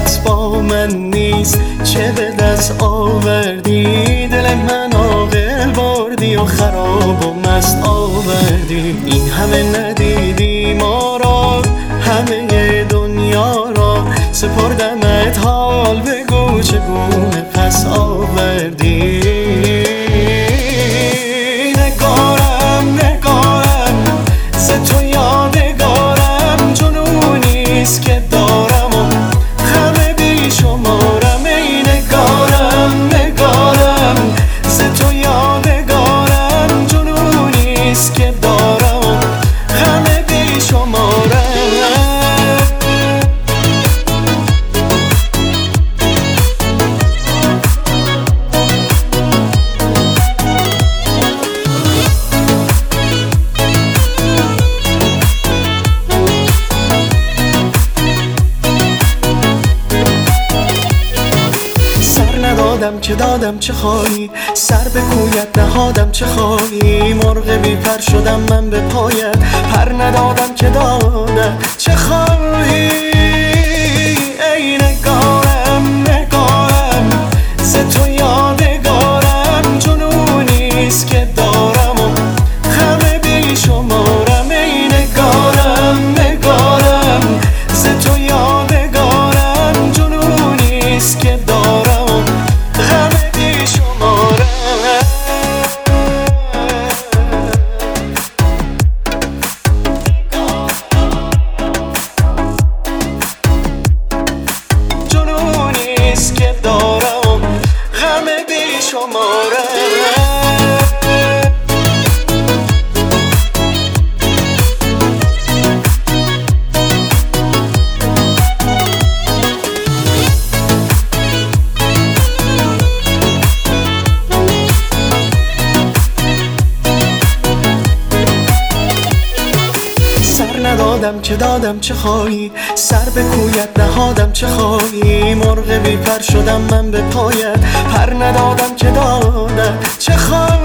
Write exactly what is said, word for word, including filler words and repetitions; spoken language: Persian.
حالت با من نیست، چه به دست آوردی؟ دل من عاقل بردی و خراب و مست آوردی. این همه ندیدی ما را، همه دنیا را سپردمت، حال بگو چگونه پس آوردی؟ نگارم نگارم ز تو یادگارم، جنونیست که دارم و غم بی شمارم. ای نگارم نگارم ز تو یادگارم، جنونیست که دارم و غم بی شمارم. دادم که دادم چه خواهی، سر به کویت نهادم چه خواهی؟ مرغ بی پر شدم من به پایت، پر ندادم که دادم چه خواهی؟ ای نگارم نگارم ز تو یادگارم، جنونیست که دارم و غم بی شمارم. ای نگارم نگارم ز تو یادگارم، جنونیست که دارم که دارم غم بی شماره. ندادم که دادم چه خواهی، سر به کویت نهادم چه خواهی؟ مرغ بی پر شدم من به پایت، پر ندادم که دادم چه خواهی؟